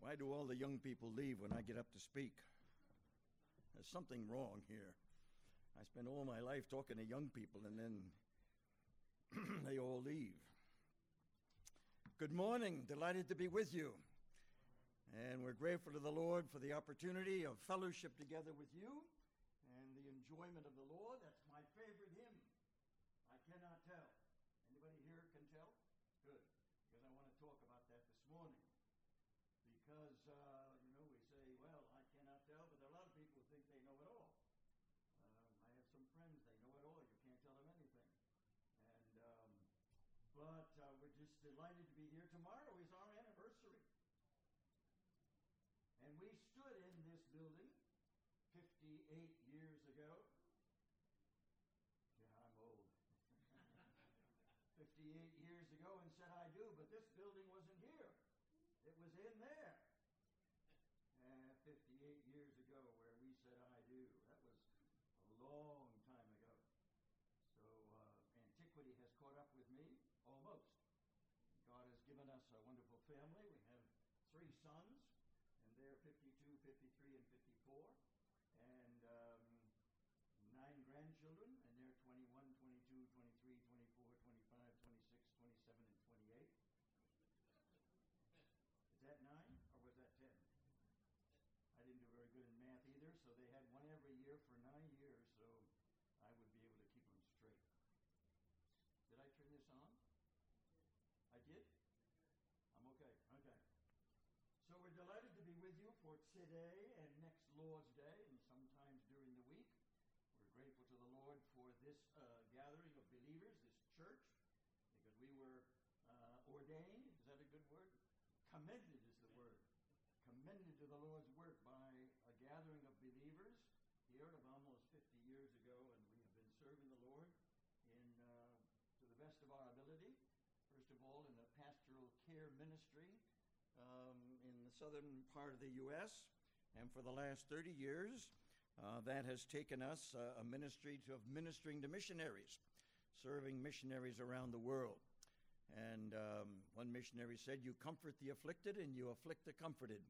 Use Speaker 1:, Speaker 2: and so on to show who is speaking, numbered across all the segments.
Speaker 1: Why do all the young people leave when I get up to speak? There's something wrong here. I spend all my life talking to young people, and then they all leave. Good morning. Delighted to be with you. And we're grateful to the Lord for the opportunity of fellowship together with you and the enjoyment of the Lord. That's my favorite hymn. I cannot tell. Anybody here can tell? Good. Because I want to talk about that this morning. Because, we say, well, I cannot tell, but there are a lot of people who think they know it all. I have some friends, they know it all. You can't tell them anything. But we're just delighted to be here. Tomorrow is our anniversary. And we stood in this building 58 years ago. Yeah, I'm old. 58 years ago and said I do, but this building wasn't here. It was in there. 58 years ago where we said I do. That was a long time ago. So antiquity has caught up with me, almost. God has given us a wonderful family. We have 3 sons, and they're 52, 53, and 54. And 9 grandchildren, and they're 21, 22, 23, 24, 25, 26, 27, and 28. Is that 9, or was that 10? I didn't do very good in math either, so they had one every year for 9 years, so I would be able to keep them straight. Did I turn this on? I did? I'm okay. Okay. So we're delighted to be with you for today and next Lord's Day and sometimes during the week. We're grateful to the Lord for this gathering of believers, this church, because we were ordained. Is that a good word? Commended is the word. Commended to the Lord's work by a gathering of believers here of almost 50 years ago, and we have been serving the Lord to the best of our ability. First of all, in the pastoral care ministry in the southern part of the U.S., and for the last 30 years, that has taken us a ministry of ministering to missionaries, serving missionaries around the world. And one missionary said, "You comfort the afflicted and you afflict the comforted."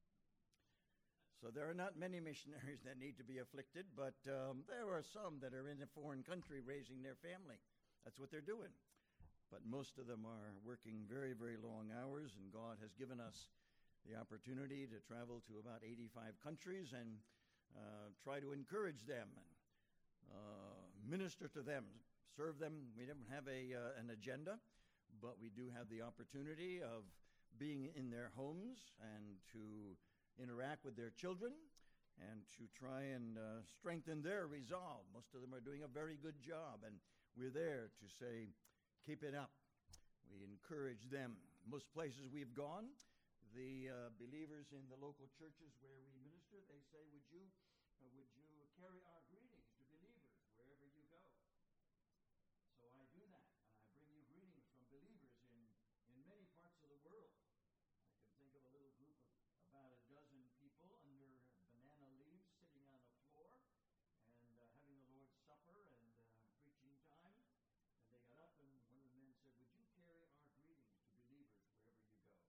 Speaker 1: So there are not many missionaries that need to be afflicted, but there are some that are in a foreign country raising their family. That's what they're doing. But most of them are working very, very long hours, and God has given us the opportunity to travel to about 85 countries and try to encourage them and minister to them, serve them. We don't have an agenda, but we do have the opportunity of being in their homes and to interact with their children and to try and strengthen their resolve. Most of them are doing a very good job, and we're there to say, keep it up. We encourage them. Most places we've gone, the believers in the local churches where we minister, they say, would you carry our greetings to believers wherever you go? So I do that, and I bring you greetings from believers in many parts of the world. I can think of a little group of about a dozen people under banana leaves sitting on a floor and having the Lord's Supper and preaching time. And they got up, and one of the men said, would you carry our greetings to believers wherever you go?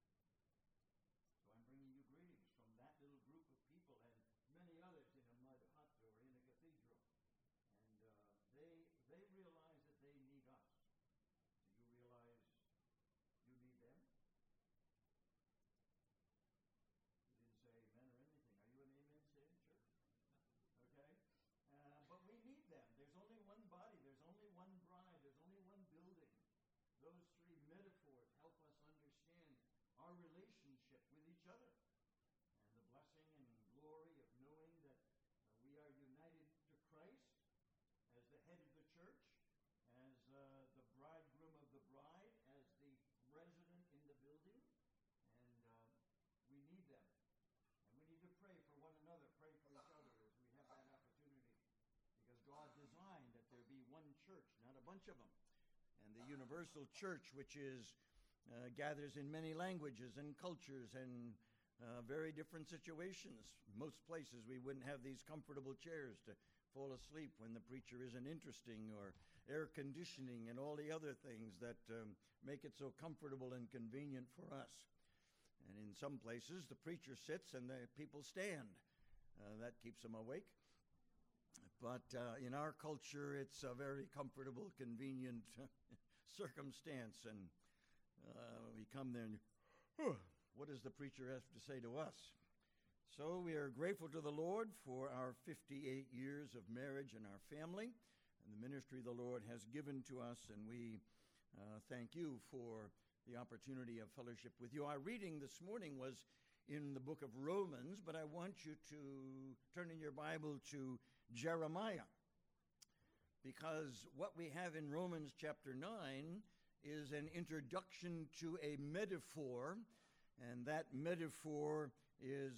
Speaker 1: So I'm bringing you greetings from that little group of people and many others in a mud hut or in a cathedral. And they realize that they need us. Do you realize you need them? You didn't say amen or anything. Are you an amen saying church? Okay. But we need them. There's only one body. There's only one bride. There's only one building. Those 3 metaphors help us understand our relationship with each other and the blessing and glory of knowing that we are united to Christ as the head of the church, as the bridegroom of the bride, as the resident in the building, and we need them. And we need to pray for one another, pray for each other as we have that opportunity. Because God designed that there be one church, not a bunch of them. And the universal church, which gathers in many languages and cultures and very different situations. Most places we wouldn't have these comfortable chairs to fall asleep when the preacher isn't interesting, or air conditioning and all the other things that make it so comfortable and convenient for us.
Speaker 2: And in some places, the preacher sits and the people stand. That keeps them awake. But in our culture, it's a very comfortable, convenient circumstance. And we come there and, what does the preacher have to say to us? So we are grateful to the Lord for our 58 years of marriage and our family and the ministry the Lord has given to us. And we thank you for the opportunity of fellowship with you. Our reading this morning was in the book of Romans, but I want you to turn in your Bible to Jeremiah, because what we have in Romans chapter 9 is an introduction to a metaphor, and that metaphor is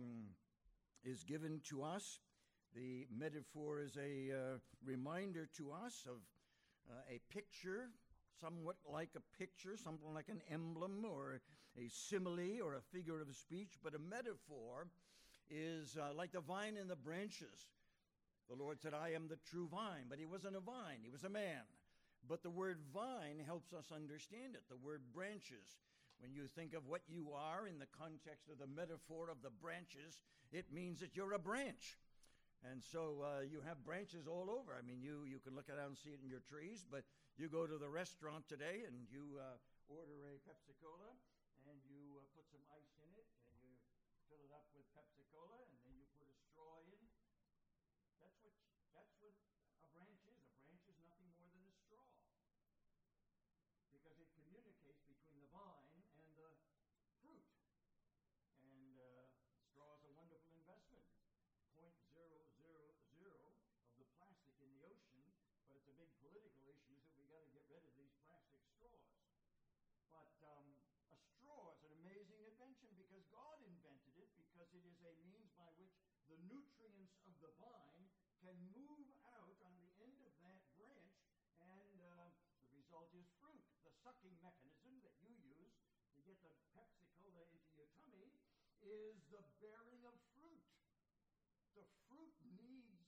Speaker 2: given to us. The metaphor is a reminder to us of a picture, somewhat like a picture, something like an emblem or a simile or a figure of speech, but a metaphor is like the vine and the branches. The Lord said, I am the true vine, but he wasn't a vine, he was a man. But the word vine helps us understand it. The word branches, when you think of what you are in the context of the metaphor of the branches, it means that you're a branch. And so you have branches all over. I mean, you can look around and see it in your trees, but you go to the restaurant today and you order a Pepsi-Cola, and you put some ice in it, and you fill it up with Pepsi-Cola, and then you put a straw in. That's what a branch is. A branch is nothing more than a straw, because it communicates between the vine and the fruit. And straw is a wonderful investment. 0.000 of the plastic in the ocean, but it's a big political issue that we got to get rid of these plastic straws. But a straw is an amazing invention because God invented it, because it is a means by which the nutrients of the vine can move out on the end of that branch, and the result is fruit. The sucking mechanism that you use to get the Pepsi-Cola into your tummy is the bearing of fruit. The fruit needs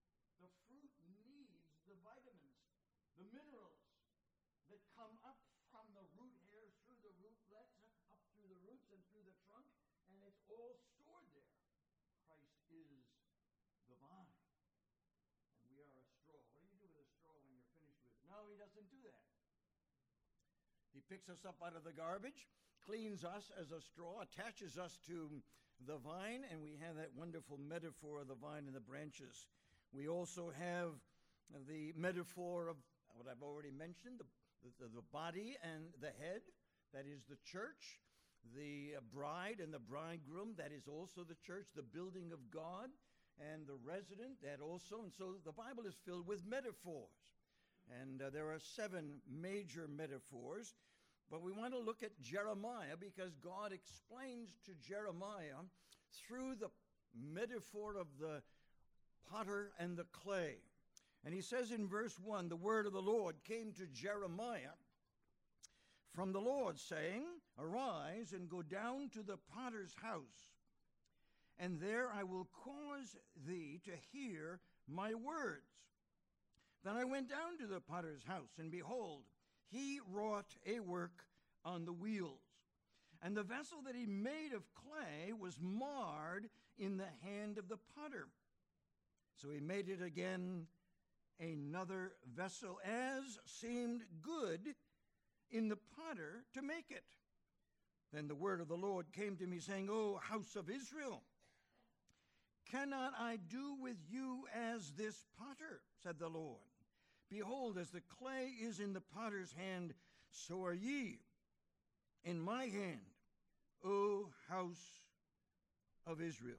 Speaker 2: the vitamins, the minerals that come up from the root hairs, through the rootlets, up through the roots and through the trunk, and it's all stored there. Christ is the vine, and we are a straw. What do you do with a straw when you're finished with it? No, he doesn't do that. He picks us up out of the garbage, cleans us as a straw, attaches us to the vine, and we have that wonderful metaphor of the vine and the branches. We also have the metaphor of what I've already mentioned, the body and the head, that is the church, the bride and the bridegroom, that is also the church, the building of God, and the resident, that also. And so the Bible is filled with metaphors. And there are 7 major metaphors. But we want to look at Jeremiah because God explains to Jeremiah through the metaphor of the potter and the clay. And he says in verse 1, the word of the Lord came to Jeremiah from the Lord, saying, Arise and go down to the potter's house, and there I will cause thee to hear my words. Then I went down to the potter's house, and behold, he wrought a work on the wheels. And the vessel that he made of clay was marred in the hand of the potter. So he made it again another vessel, as seemed good in the potter to make it. Then the word of the Lord came to me, saying, O house of Israel, cannot I do with you as this potter, said the Lord? Behold, as the clay is in the potter's hand, so are ye in my hand, O house of Israel.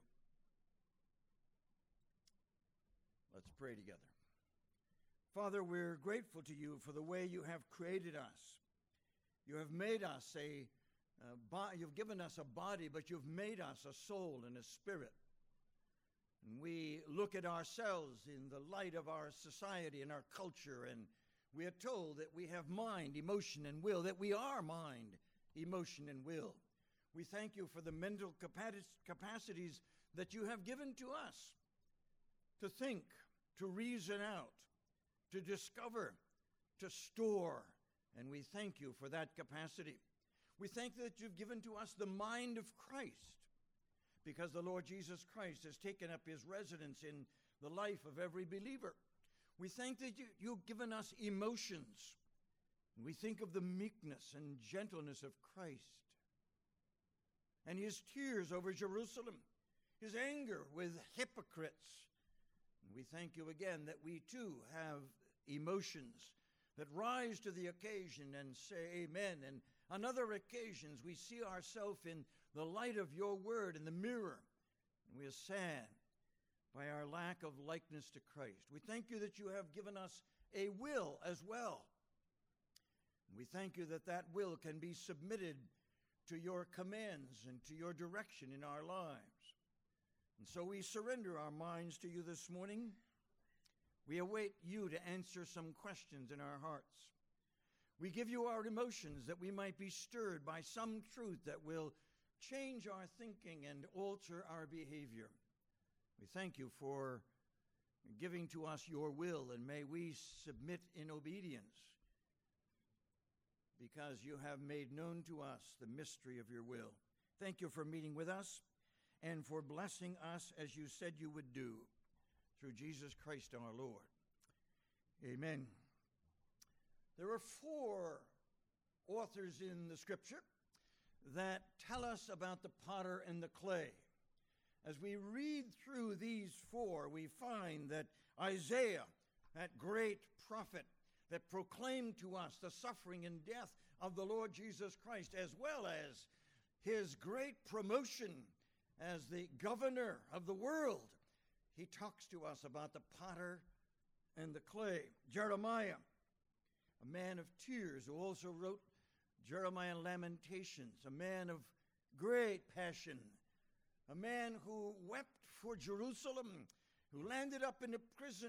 Speaker 2: Let's pray together. Father, we're grateful to you for the way you have created us. You have made us you've given us a body, but you've made us a soul and a spirit. And we look at ourselves in the light of our society and our culture, and we are told that we have mind, emotion, and will, that we are mind, emotion, and will. We thank you for the mental capacities that you have given to us to think, to reason out, to discover, to store, and we thank you for that capacity. We thank you that you've given to us the mind of Christ, because the Lord Jesus Christ has taken up his residence in the life of every believer. We thank that you've given us emotions. We think of the meekness and gentleness of Christ, and his tears over Jerusalem, his anger with hypocrites. And we thank you again that we too have emotions that rise to the occasion and say amen. And on other occasions we see ourselves in the light of your word in the mirror, and we are sad by our lack of likeness to Christ. We thank you that you have given us a will as well. We thank you that that will can be submitted to your commands and to your direction in our lives. And so we surrender our minds to you this morning. We await you to answer some questions in our hearts. We give you our emotions that we might be stirred by some truth that will change our thinking and alter our behavior. We thank you for giving to us your will, and may we submit in obedience, because you have made known to us the mystery of your will. Thank you for meeting with us and for blessing us as you said you would do, through Jesus Christ our Lord. Amen. There are 4 authors in the Scripture that tell us about the potter and the clay. As we read through these 4, we find that Isaiah, that great prophet that proclaimed to us the suffering and death of the Lord Jesus Christ, as well as his great promotion as the governor of the world, he talks to us about the potter and the clay. Jeremiah, a man of tears, who also wrote Jeremiah Lamentations, a man of great passion, a man who wept for Jerusalem, who landed up in a prison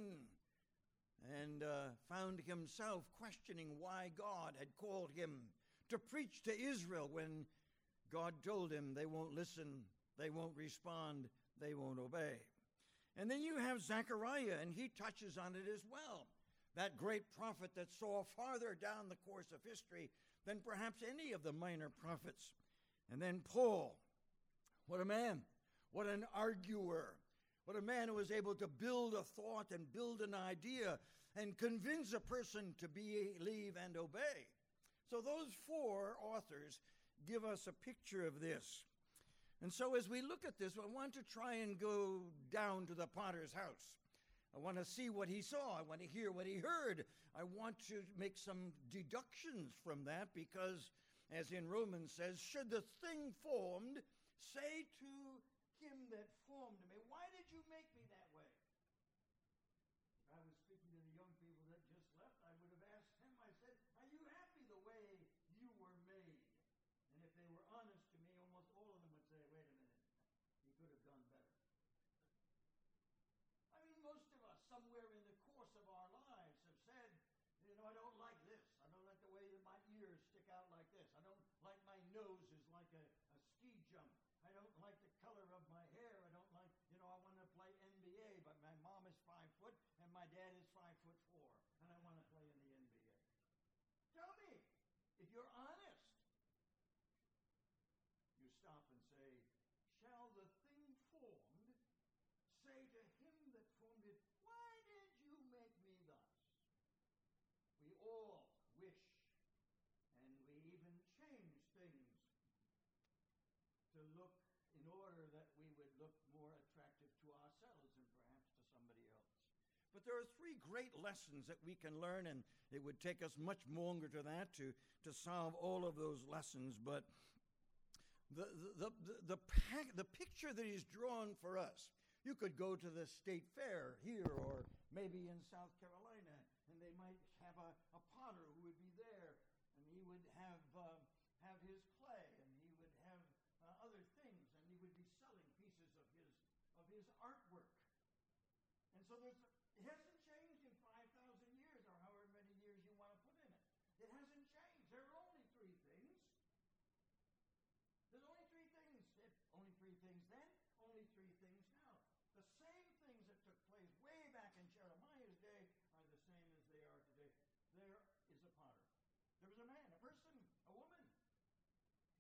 Speaker 2: and found himself questioning why God had called him to preach to Israel when God told him they won't listen, they won't respond, they won't obey. And then you have Zechariah, and he touches on it as well. That great prophet that saw farther down the course of history than perhaps any of the minor prophets. And then Paul, what a man, what an arguer, what a man who was able to build a thought and build an idea and convince a person to believe and obey. So those 4 authors give us a picture of this. And so as we look at this, I want to try and go down to the potter's house. I want to see what he saw. I want to hear what he heard. I want to make some deductions from that, because, as in Romans says, should the thing formed say to him that formed me, why did you make me that way? If I was speaking to the young people that just left, I would have asked him, I said, are you happy the way you were made? And if they were honest to me, almost all of them would say, wait a minute, you could have done better. I mean, most of us, somewhere in the course of our lives, have said, I don't like this. I don't like the way that my ears stick out like this. I don't like my nose is like a ski jump. I don't like the color of my hair. I don't like, I want to play NBA, but my mom is 5 foot and my dad is 5'4", and I want to play in the NBA. Tell me, if you're honest, you stop and say, shall the thing formed say to him that formed it, why did you make me thus? We all wish, and we even change things to look in order that we would look more attractive to ourselves and perhaps to somebody else. But there are 3 great lessons that we can learn, and it would take us much longer to that to solve all of those lessons. But the picture that is drawn for us, you could go to the state fair here or maybe in South Carolina, and they might have a potter who would be there, and he would have his clay, and he would have other things, and he would be selling pieces of his artwork. And so it hasn't changed in 5,000 years, or however many years you want to put in it. It hasn't changed. There are only 3 things. There's only 3 things. Only 3 things then, only 3 things now. The same things that took place way back in Jeremiah's day are the same as they are today. There is a potter. There was a man, a person, a woman.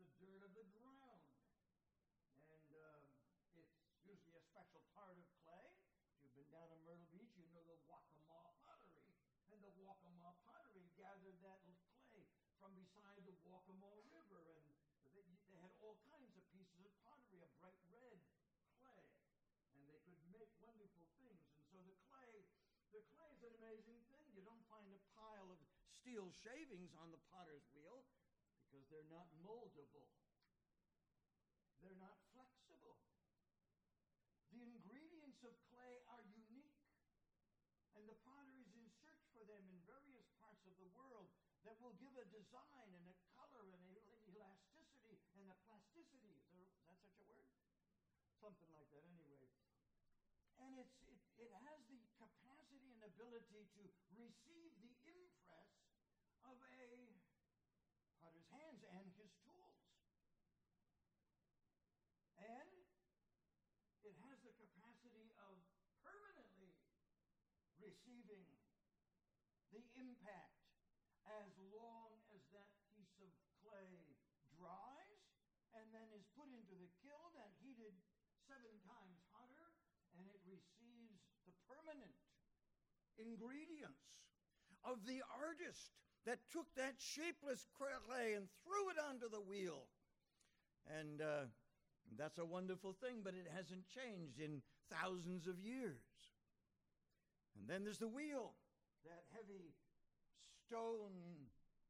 Speaker 2: the dirt of the ground. And it's usually a special part of clay. If you've been down to Myrtle Beach, you know the Waccamaw pottery. And the Waccamaw pottery gathered that clay from beside the Waccamaw River. And they had all kinds of pieces of pottery, a bright red clay. And they could make wonderful things. And so the clay is an amazing thing. You don't find a pile of steel shavings on the potter's wheel because they're not moldable. They're not flexible. The ingredients of clay are unique. And the potter is in search for them in various parts of the world that will give a design and a color and a elasticity and a plasticity. Is that such a word? Something like that anyway. And it has the capacity and ability to receive the impress of a potter's hands and his tools. And it has the capacity of permanently receiving the impact as long as that piece of clay dries and then is put into the kiln and heated 7 times hotter, and it receives the permanent ingredients of the artist that took that shapeless clay and threw it onto the wheel. And that's a wonderful thing, but it hasn't changed in thousands of years. And then there's the wheel, that heavy stone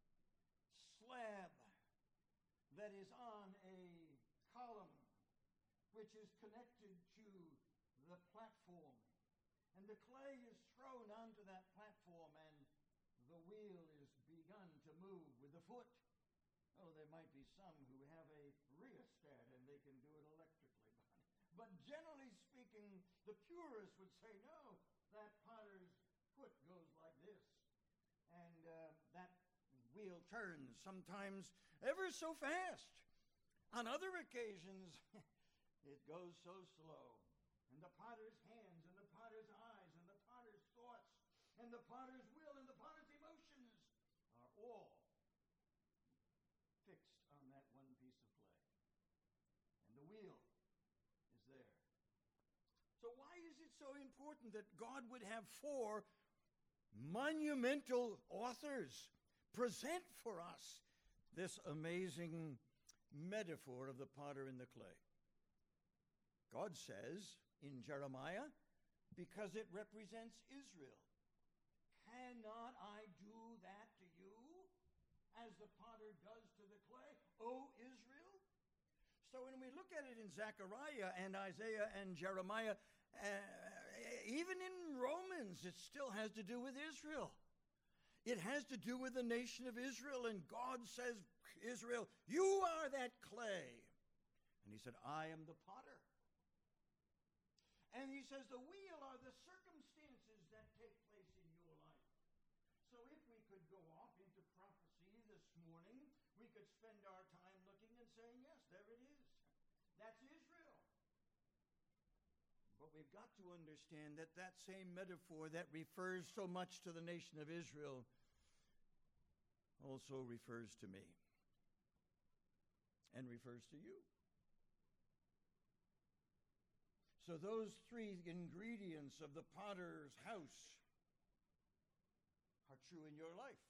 Speaker 2: slab that is on a column which is connected to the platform. And the clay is thrown onto that platform and the wheel is begun to move with the foot. Oh, there might be some who have a rheostat and they can do it electrically. But generally speaking, the purists would say, no, that potter's foot goes like this. And that wheel turns sometimes ever so fast. On other occasions, it goes so slow. And the potter's hands and the potter's eyes and the potter's thoughts and the potter's will and the potter's emotions are all fixed on that one piece of clay. And the wheel is there. So why is it so important that God would have 4 monumental authors present for us this amazing metaphor of the potter and the clay? God says in Jeremiah, because it represents Israel. Cannot I do that to you as the potter does to the clay, O Israel? So when we look at it in Zechariah and Isaiah and Jeremiah, even in Romans, it still has to do with Israel. It has to do with the nation of Israel, and God says, Israel, you are that clay. And he said, I am the potter. And he says, the wheel are the circumstances that take place in your life. So if we could go off into prophecy this morning, we could spend our time looking and saying, yes, there it is. That's Israel. But we've got to understand that that same metaphor that refers so much to the nation of Israel also refers to me and refers to you. So those 3 ingredients of the potter's house are true in your life.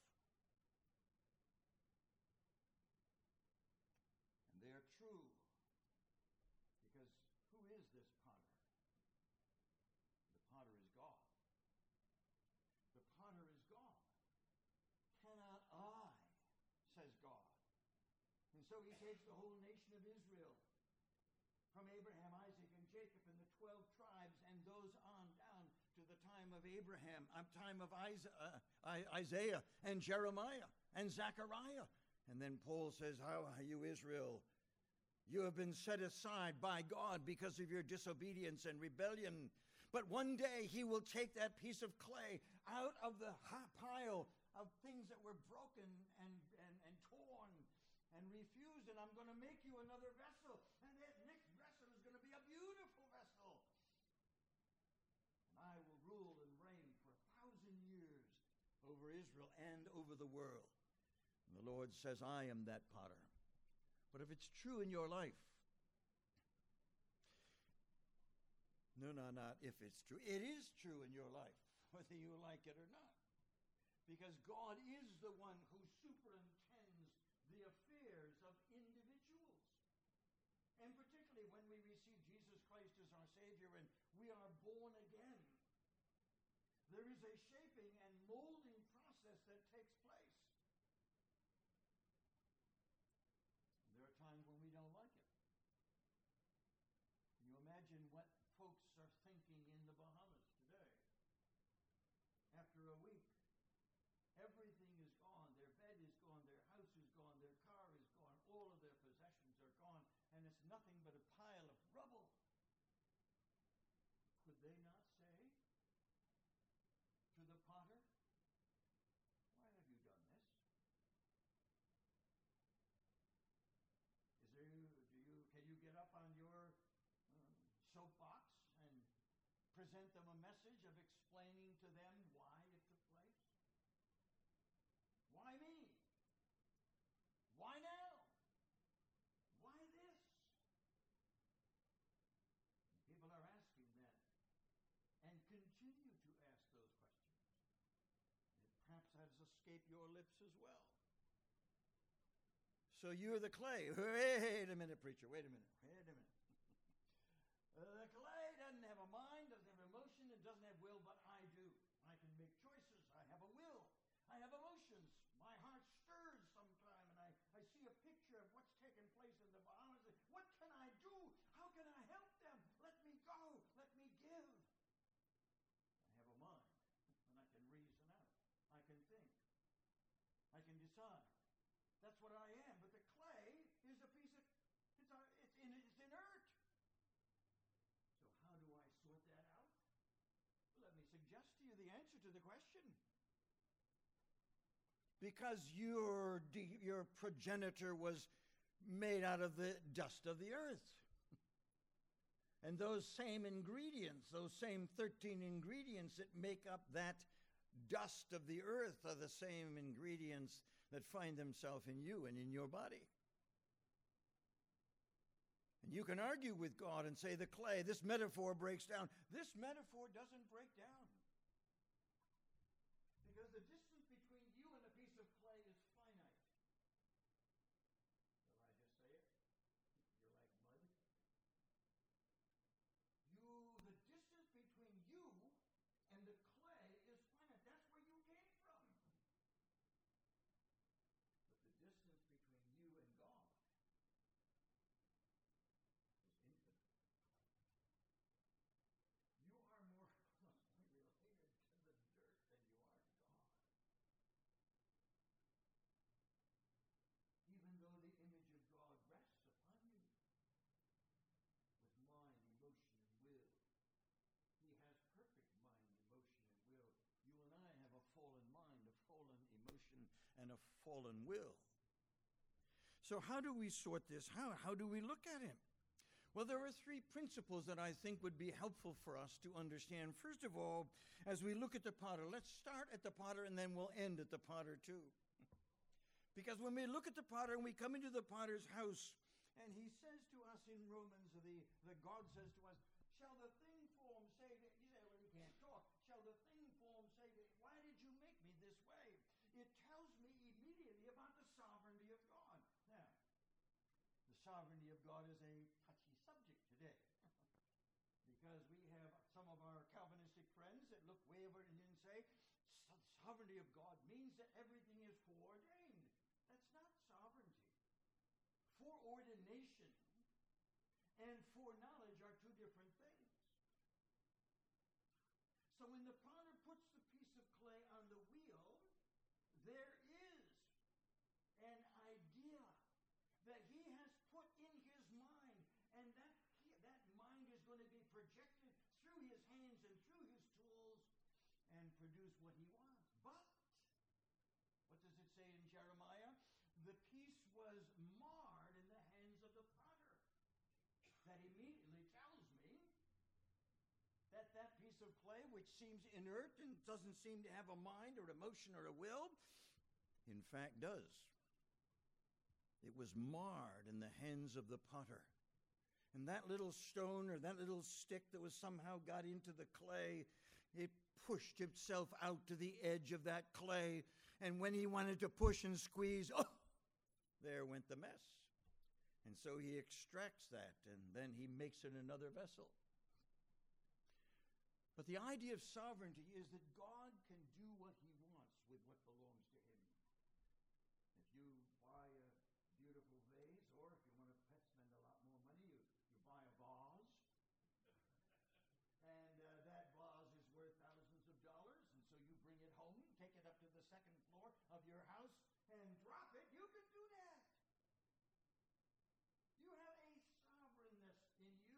Speaker 2: And they are true because who is this potter? The potter is God. The potter is God. Cannot I, says God. And so he takes the whole nation of Israel from Abraham, Isaac, and Jacob, and the 12 tribes, and goes on down to the time of Abraham, time of Isaiah, and Jeremiah, and Zechariah. And then Paul says, how are you, Israel? You have been set aside by God because of your disobedience and rebellion. But one day he will take that piece of clay out of the pile of things that were broken and torn and refused, and I'm going to make you another vessel. And that next vessel is going to be a beautiful vessel. And I will rule and reign for 1,000 years over Israel and over the world. And the Lord says, I am that potter. But if it's true in your life, not if it's true. It is true in your life, whether you like it or not. Because God is the one who superintends the affairs of individuals. And particularly when we receive Jesus Christ as our Savior and we are born again, there is a shaping and molding process that takes place. There are times when we don't like it. Can you imagine what folks are thinking in the Bahamas today? After a week, everything is gone. Their bed is gone. Their house is gone. Their car is gone. All of their possessions are gone. And it's nothing but a pile of rubble. Could they not say to the potter, why have you done this? Can you get up on your soapbox and present them a message of explaining to them why it took place? Why me? Why now? Why this? People are asking that and continue to ask those questions. It perhaps has escaped your lips as well. So you're the clay. Wait a minute, preacher. Wait a minute. The clay doesn't have a mind, doesn't have emotion, it doesn't have will, but I do. I can make choices. I have a will. I have emotions. My heart stirs sometime, and I see a picture of what's taken place in the Bahamas. What can I do? How can I help them? Let me go. Let me give. I have a mind, and I can reason out. I can think. I can decide. That's what I am. But the clay is a piece of, it's inert. So how do I sort that out? Well, let me suggest to you the answer to the question. Because your progenitor was made out of the dust of the earth. And those same ingredients, those same 13 ingredients that make up that dust of the earth are the same ingredients that find themselves in you and in your body. And you can argue with God and say the clay, this metaphor breaks down. This metaphor doesn't break down. Because the distance between you and a piece of clay is finite. Shall I just say it? You're like mud. The distance between you and the clay is finite. That's where you came from. But the distance between you and God is infinite. You are more closely related to the dirt than you are to God. Even though the image of God rests upon you with mind, emotion, and will. He has perfect mind, emotion, and will. You and I have a fallen mind, a fallen emotion, and a fallen will. So how do we sort this? How do we look at it? Well, there are three principles that I think would be helpful for us to understand. First of all, as we look at the potter, let's start at the potter and then we'll end at the potter too. Because when we look at the potter and we come into the potter's house, and he says to us in Romans, the God says to us, shall the thing form say that, he said, well, he can't talk. Shall the thing form say that, why did you make me this way? It tells me immediately about the sovereignty of God. Now, the sovereignty of God is a touchy subject today. Because we have some of our Calvinistic friends that look way over and then say, sovereignty of God means that everything is foreordained. That's not sovereignty. Foreordination and foreknowledge are two different things. So when the potter puts the piece of clay on the wheel, there is an idea that he has put in his mind, and that mind is going to be projected through his hands and through his tools and produce what he wants. But, what does it say in Jeremiah? The piece was marred in the hands of the potter. That immediately tells me that that piece of clay, which seems inert and doesn't seem to have a mind or emotion or a will, in fact does. it was marred in the hands of the potter. And that little stone or that little stick that was somehow got into the clay, it pushed itself out to the edge of that clay. And when he wanted to push and squeeze, there went the mess. And so he extracts that, and then he makes it another vessel. But the idea of sovereignty is that God can do what he wants with what belongs to him. If you buy a beautiful vase, or if you want to spend a lot more money, you buy a vase. And that vase is worth thousands of dollars, and so you bring it home, take it up to the second floor of your house, and drop it. You can do that. You have a sovereignness in you.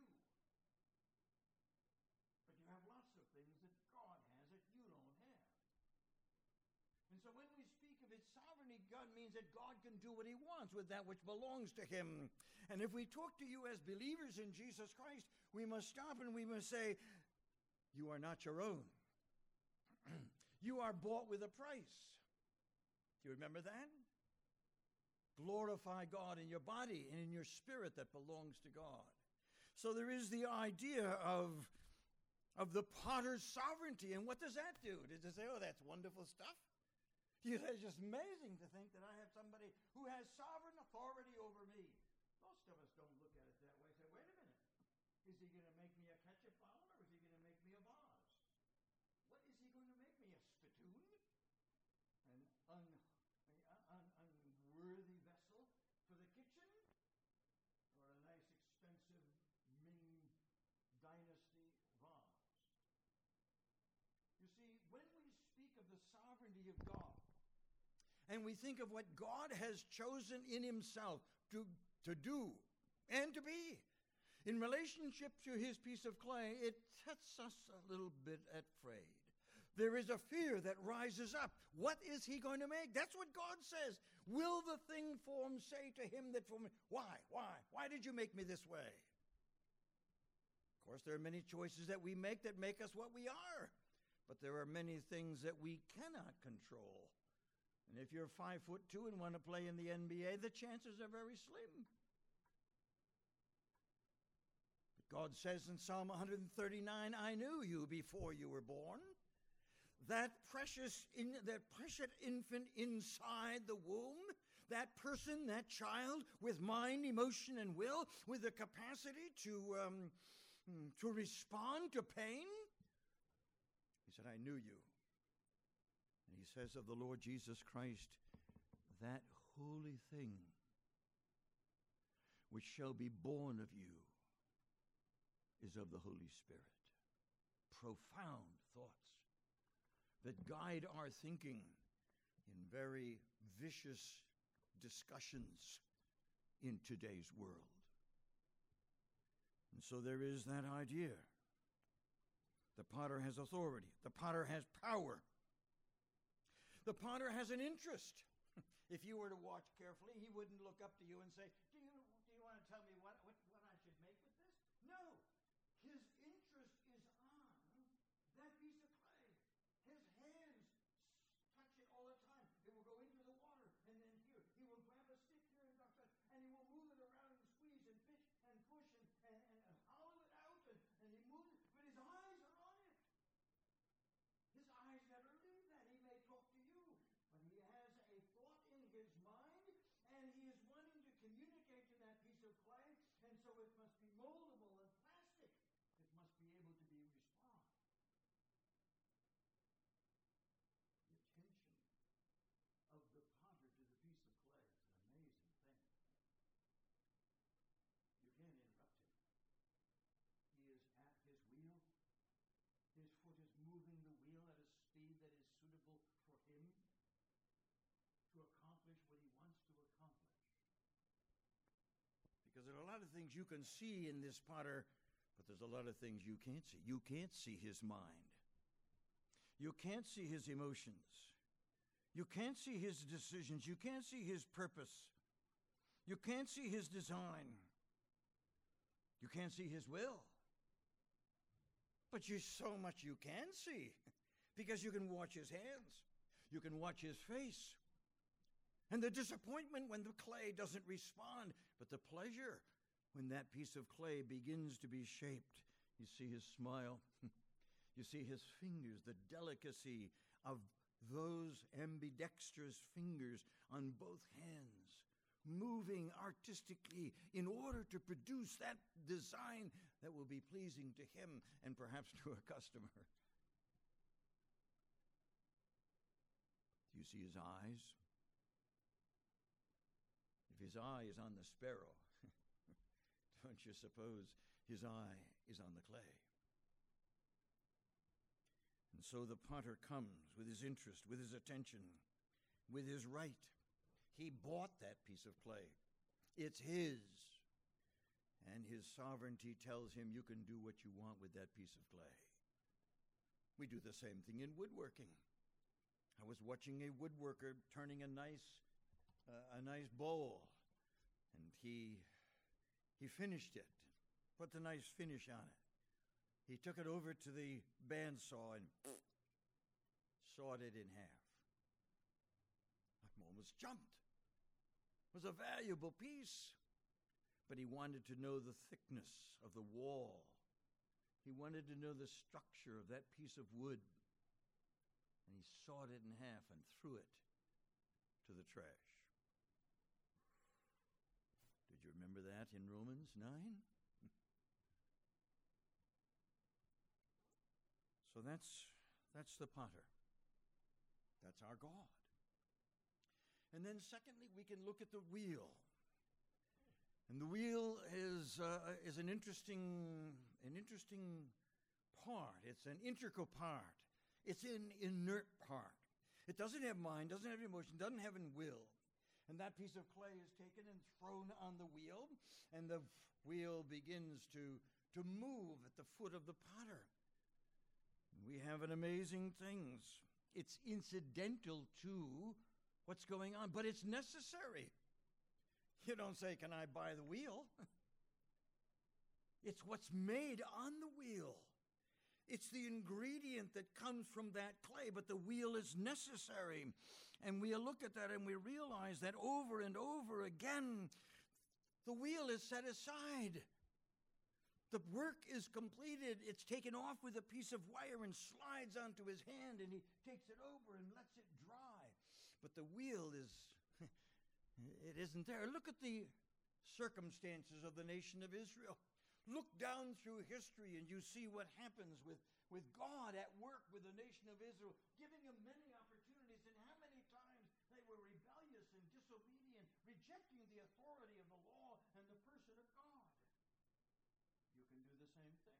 Speaker 2: But you have lots of things that God has that you don't have. And so when we speak of his sovereignty, God means that God can do what he wants with that which belongs to him. And if we talk to you as believers in Jesus Christ, we must stop and we must say, you are not your own. You are bought with a price. Do you remember that? Glorify God in your body and in your spirit that belongs to God. So there is the idea of the potter's sovereignty. And what does that do? Does it say, oh, that's wonderful stuff? It's just amazing to think that I have somebody who has sovereign authority over me. Most of us don't look at it that way. Say, wait a minute. Is he going to make me a ketchup bowl, or is he going to make me a vase? What is he going to make me? A spittoon? An unworthy vessel for the kitchen? Or a nice, expensive Ming Dynasty vase? You see, when we speak of the sovereignty of God, and we think of what God has chosen in himself to do and to be, in relationship to his piece of clay, it sets us a little bit afraid. There is a fear that rises up. What is he going to make? That's what God says. Will the thing formed say to him that formed me, why? Why did you make me this way? Of course, there are many choices that we make us what we are. But there are many things that we cannot control. And if you're 5'2" and want to play in the NBA, the chances are very slim. But God says in Psalm 139, I knew you before you were born. That precious infant inside the womb, that person, that child with mind, emotion, and will, with the capacity to respond to pain. He said, I knew you. And he says of the Lord Jesus Christ, that holy thing which shall be born of you is of the Holy Spirit. Profound thoughts that guide our thinking in very vicious discussions in today's world. And so there is that idea. The potter has authority. The potter has power. The potter has an interest. If you were to watch carefully, he wouldn't look up to you and say, do you want to tell me what I should make with this? No. His interest is on that piece of clay. His hands touch it all the time. It will go into the water, and then here. He will grab a stick here and he will move it around and squeeze and pitch and push and hollow it out, and he moves it, but his eyes are on it. His eyes never leave that. He may talk to you, but he has a thought in his mind, and he is wanting to communicate to that piece of clay, and so it must be moldable and plastic. It must be able to be respond. The attention of the potter to the piece of clay is an amazing thing. You can't interrupt him. He is at his wheel. His foot is moving the wheel at a speed that is suitable for him to accomplish what he wants to accomplish. Because there are a lot of things you can see in this potter, but there's a lot of things you can't see. You can't see his mind. You can't see his emotions. You can't see his decisions. You can't see his purpose. You can't see his design. You can't see his will. But there's so much you can see, because you can watch his hands. You can watch his face. And the disappointment when the clay doesn't respond, but the pleasure when that piece of clay begins to be shaped. You see his smile. You see his fingers, the delicacy of those ambidextrous fingers on both hands, moving artistically in order to produce that design that will be pleasing to him and perhaps to a customer. Do you see his eyes? If his eye is on the sparrow, don't you suppose his eye is on the clay? And so the potter comes with his interest, with his attention, with his right. He bought that piece of clay. It's his. And his sovereignty tells him you can do what you want with that piece of clay. We do the same thing in woodworking. I was watching a woodworker turning a nice bowl, and he finished it, put the nice finish on it. He took it over to the bandsaw and sawed it in half. I almost jumped. It was a valuable piece, but he wanted to know the thickness of the wall. He wanted to know the structure of that piece of wood. And he sawed it in half and threw it to the trash. Did you remember that in Romans 9? So that's the potter. That's our God. And then secondly, we can look at the wheel. And the wheel is an interesting part. It's an integral part. It's an inert part. It doesn't have mind, doesn't have emotion, doesn't have any will. And that piece of clay is taken and thrown on the wheel, and the wheel begins to move at the foot of the potter. We have an amazing things. It's incidental to what's going on, but it's necessary. You don't say, can I buy the wheel? It's what's made on the wheel. It's the ingredient that comes from that clay, but the wheel is necessary. And we look at that and we realize that over and over again, the wheel is set aside. The work is completed. It's taken off with a piece of wire and slides onto his hand, and he takes it over and lets it dry. But the wheel it isn't there. Look at the circumstances of the nation of Israel. Look down through history and you see what happens with God at work with the nation of Israel, giving them many opportunities, and how many times they were rebellious and disobedient, rejecting the authority of the law and the person of God. You can do the same thing.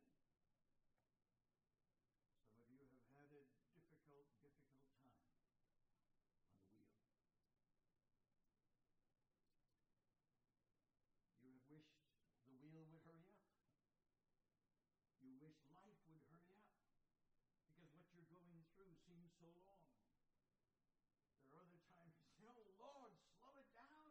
Speaker 2: Some of you have had a difficult time on the wheel. You have wished the wheel would hurry up. You wish life would hurry up because what you're going through seems so long. There are other times you say, oh Lord, slow it down.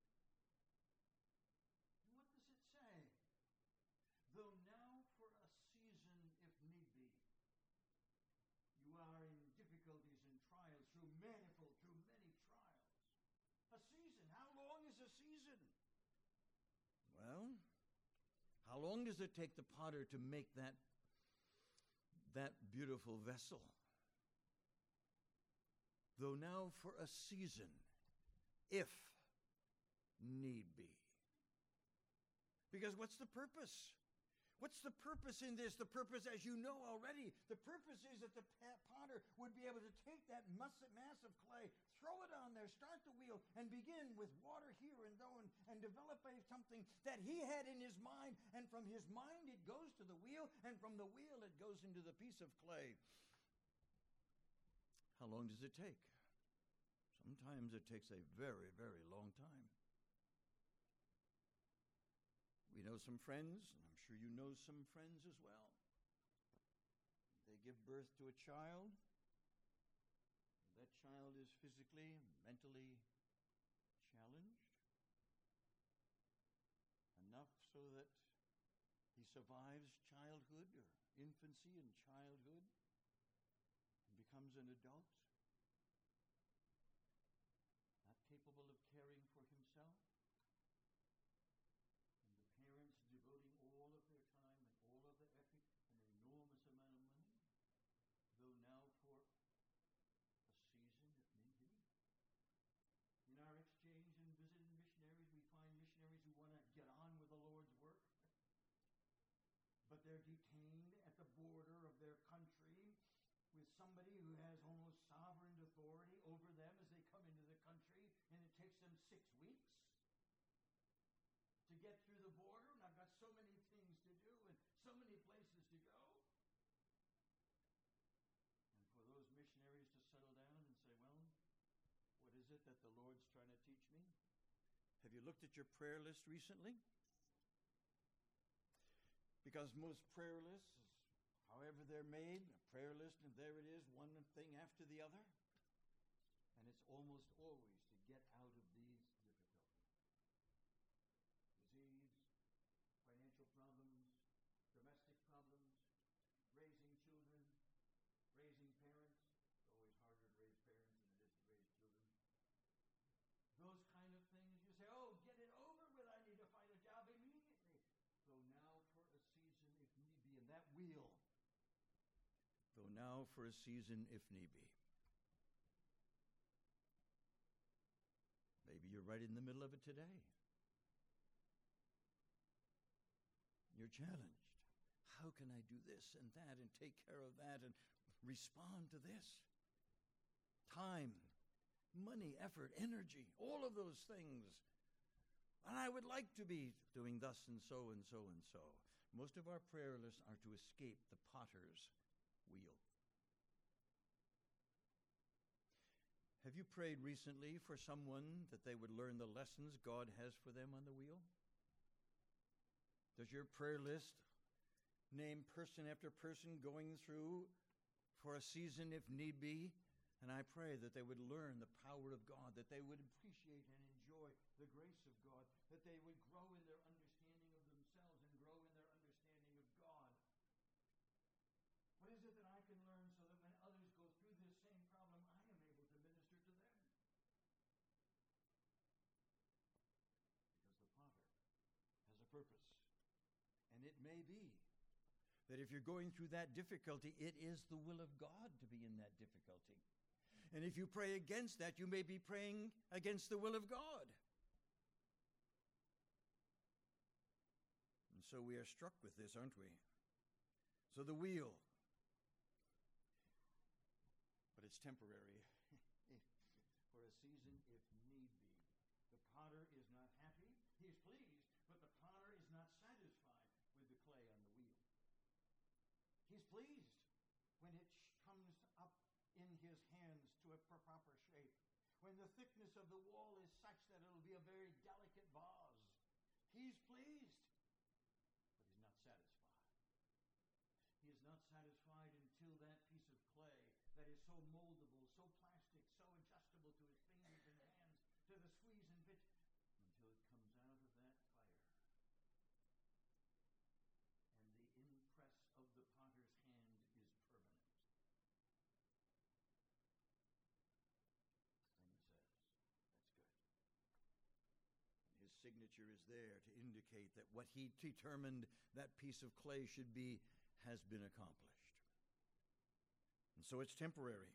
Speaker 2: And what does it say? Though now for a season, if need be, you are in difficulties and trials through many trials. A season. How long is a season? Well, how long does it take the potter to make that beautiful vessel? Though now for a season, if need be. Because what's the purpose? What's the purpose in this? The purpose, as you know already, the purpose is that the potter would be able to take that mass of clay, throw it on there, start the wheel, and begin with water here and there and develop something that he had in his mind. And from his mind it goes to the wheel, and from the wheel it goes into the piece of clay. How long does it take? Sometimes it takes a very, very long time. We know some friends, and I'm sure you know some friends as well. They give birth to a child. That child is physically, mentally challenged enough so that he survives childhood or infancy and childhood and becomes an adult, not capable of they're detained at the border of their country with somebody who has almost sovereign authority over them as they come into the country, and it takes them 6 weeks to get through the border, and I've got so many things to do and so many places to go. And for those missionaries to settle down and say, well, what is it that the Lord's trying to teach me? Have you looked at your prayer list recently? Because most prayer lists, however they're made, a prayer list, and there it is, one thing after the other. And it's almost always to get out of these difficulties. Disease, financial problems, domestic problems, raising children, raising parents. It's always harder to raise parents than it is to raise children. Those kind of things. You say, oh, get it over with. I need to find a job immediately. So now for a season if need be. And that wheel. Though now for a season if need be. Maybe you're right in the middle of it today. You're challenged. How can I do this and that and take care of that and respond to this? Time, money, effort, energy, all of those things. And I would like to be doing thus and so and so and so. Most of our prayer lists are to escape the potter's wheel. Have you prayed recently for someone that they would learn the lessons God has for them on the wheel? Does your prayer list name person after person going through for a season if need be? And I pray that they would learn the power of God, that they would appreciate and enjoy the grace of God, that they would grow in their understanding of themselves and grow in their understanding of God. What is it that I can learn so that when others go through this same problem, I am able to minister to them? Because the potter has a purpose. And it may be that if you're going through that difficulty, it is the will of God to be in that difficulty. And if you pray against that, you may be praying against the will of God. And so we are struck with this, aren't we? So the wheel. But it's temporary for a season if need be. The potter is not happy. He is pleased, but the potter is not satisfied with the clay on the wheel. He's pleased when it comes up in his hands to a proper shape. When the thickness of the wall is such that it'll be a very delicate vase. He's pleased, but he's not satisfied. He is not satisfied until that piece of clay that is so moldable, so plastic, so adjustable to his fingers and hands, to the squeeze and pinch, until it comes out of that fire. And the impress of the potter's hand is permanent. And he says, that's good. And his signature is there to indicate that what he determined that piece of clay should be has been accomplished. And so it's temporary.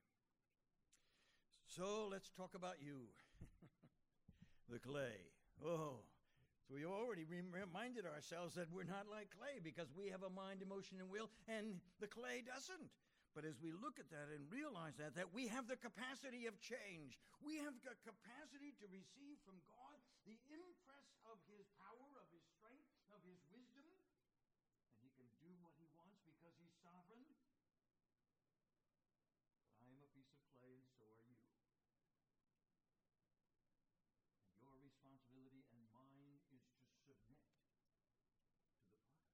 Speaker 2: So let's talk about you. The clay. Oh, so we already reminded ourselves that we're not like clay because we have a mind, emotion, and will, and the clay doesn't. But as we look at that and realize that we have the capacity of change. We have the capacity to receive from God the impress of his power, of his strength, of his wisdom. And he can do what he wants because he's sovereign. But I am a piece of clay and so are you. And your responsibility and mine is to submit to the potter.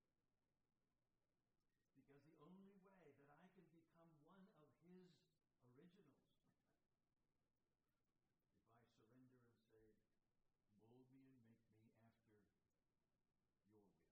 Speaker 2: Because the only way that I can become one of his originals, if I surrender and say, mold me and make me after your will.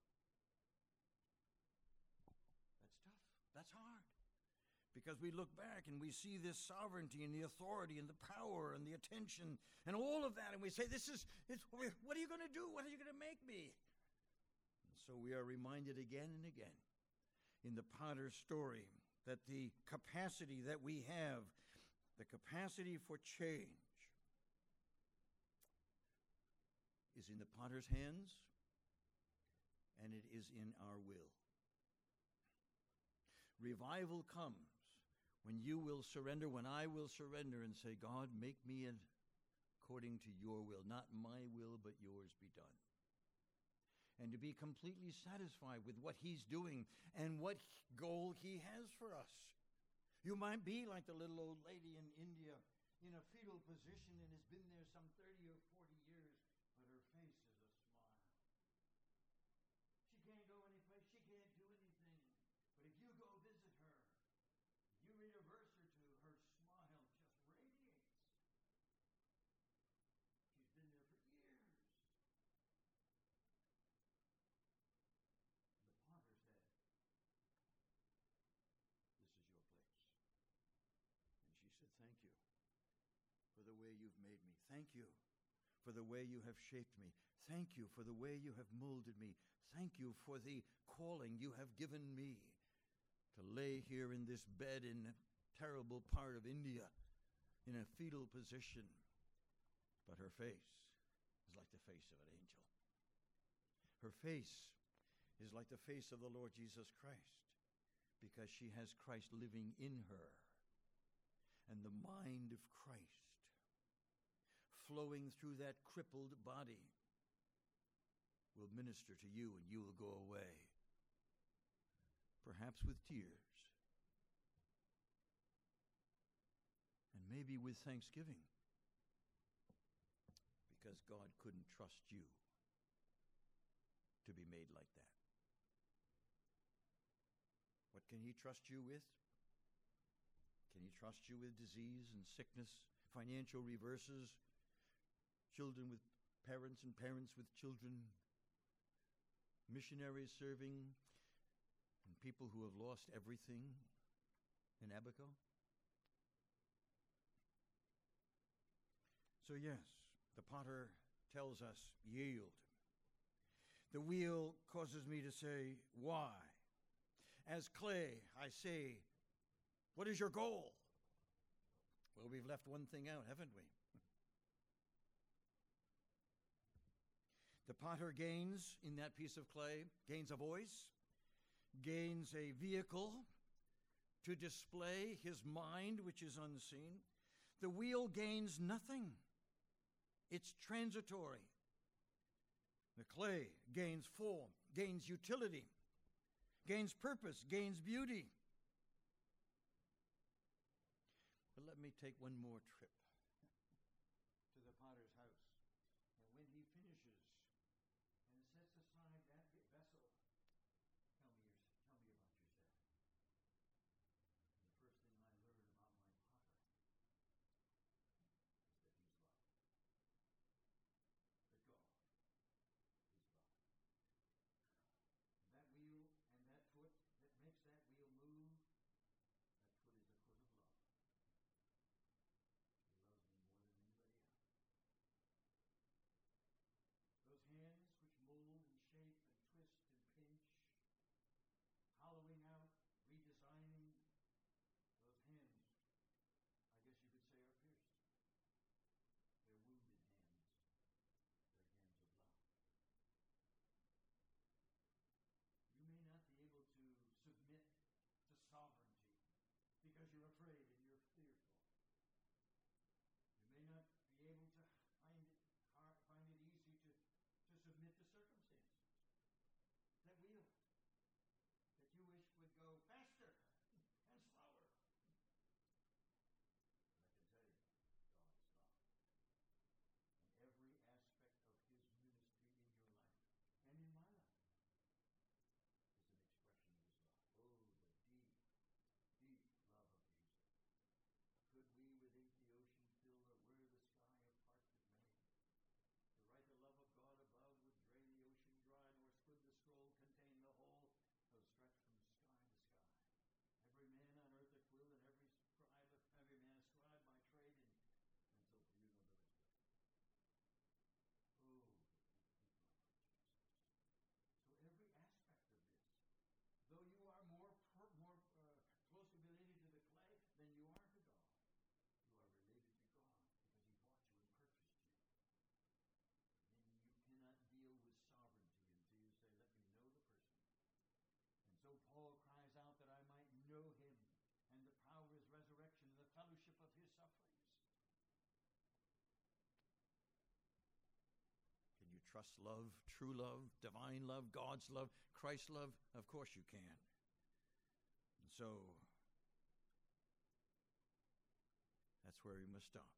Speaker 2: That's tough. That's hard. Because we look back and we see this sovereignty and the authority and the power and the attention and all of that, and we say, what are you going to do? What are you going to make me? And so we are reminded again and again in the potter's story that the capacity that we have, the capacity for change, is in the potter's hands, and it is in our will. Revival comes when you will surrender, when I will surrender and say, God, make me according to your will, not my will, but yours be done. And to be completely satisfied with what he's doing and what goal he has for us. You might be like the little old lady in India in a fetal position and has been there some 30 or 40 years, but her face is a smile. She can't go anyplace, she can't do anything. But if you go visit her, you read a verse or two, her smile just radiates. She's been there for years. The potter said, this is your place. And she said, thank you for the way you've made me. Thank you for the way you have shaped me. Thank you for the way you have molded me. Thank you for the calling you have given me to lay here in this bed in a terrible part of India in a fetal position. But her face is like the face of an angel. Her face is like the face of the Lord Jesus Christ, because she has Christ living in her, and the mind of Christ flowing through that crippled body will minister to you, and you will go away, perhaps with tears, and maybe with thanksgiving, because God couldn't trust you to be made like that. What can he trust you with? Can he trust you with disease and sickness, financial reverses, children with parents and parents with children, missionaries serving, and people who have lost everything in Abaco? So yes, the potter tells us, yield. The wheel causes me to say, why? As clay, I say, what is your goal? Well, we've left one thing out, haven't we? The potter gains in that piece of clay, gains a voice, gains a vehicle to display his mind, which is unseen. The wheel gains nothing. It's transitory. The clay gains form, gains utility, gains purpose, gains beauty. But let me take one more trip to the potter's house. And when he finishes and sets aside that vessel, tell me about yourself. And the first thing I learned about my potter is that he's love. That God is love. And that wheel and that foot that makes that wheel move, that foot is a foot of love. express love, true love, divine love, God's love, Christ's love? Of course you can. And so, that's where we must stop.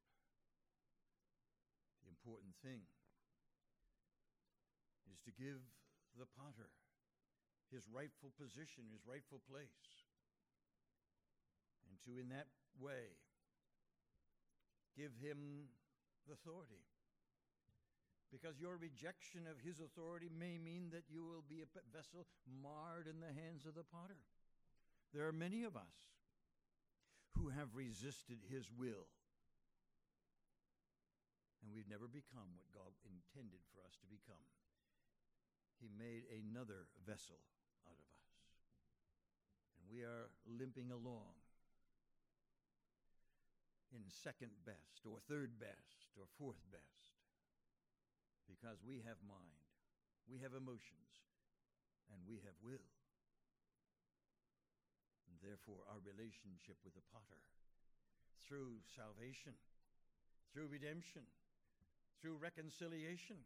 Speaker 2: The important thing is to give the potter his rightful position, his rightful place, and to, in that way, give him authority. Because your rejection of his authority may mean that you will be a vessel marred in the hands of the potter. There are many of us who have resisted his will, and we've never become what God intended for us to become. He made another vessel out of us, and we are limping along in second best or third best or fourth best, because we have mind, we have emotions, and we have will. And therefore, our relationship with the potter, through salvation, through redemption, through reconciliation,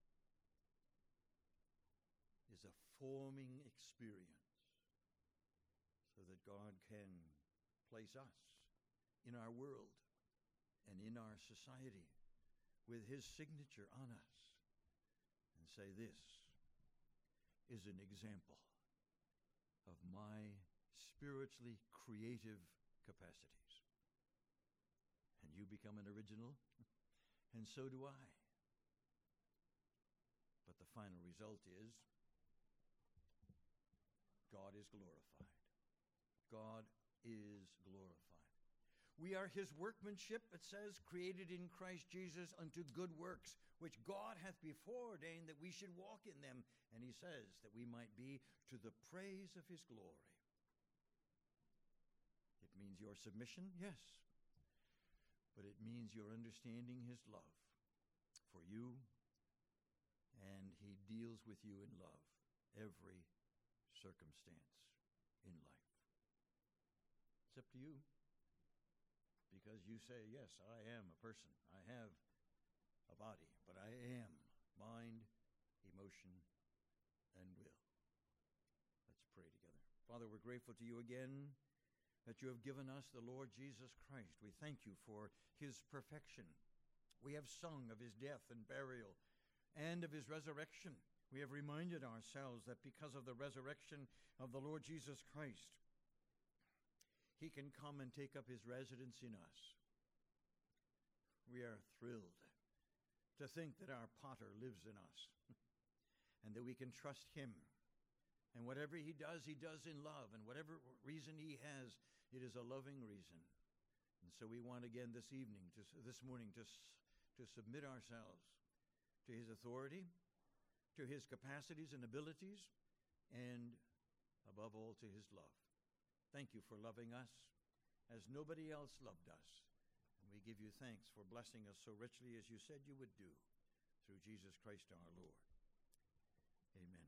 Speaker 2: is a forming experience so that God can place us in our world and in our society with his signature on us and say, this is an example of my spiritually creative capacities. And you become an original, and so do I. But the final result is God is glorified. God is glorified. We are his workmanship, it says, created in Christ Jesus unto good works, which God hath before ordained that we should walk in them. And he says that we might be to the praise of his glory. It means your submission, yes. But it means your understanding his love for you, and he deals with you in love every circumstance in life. It's up to you. Because you say, yes, I am a person. I have a body, but I am mind, emotion, and will. Let's pray together. Father, we're grateful to you again that you have given us the Lord Jesus Christ. We thank you for his perfection. We have sung of his death and burial and of his resurrection. We have reminded ourselves that because of the resurrection of the Lord Jesus Christ, he can come and take up his residence in us. We are thrilled to think that our potter lives in us and that we can trust him. And whatever he does in love. And whatever reason he has, it is a loving reason. And so we want again this morning, to submit ourselves to his authority, to his capacities and abilities, and above all to his love. Thank you for loving us as nobody else loved us. And we give you thanks for blessing us so richly as you said you would do through Jesus Christ our Lord. Amen.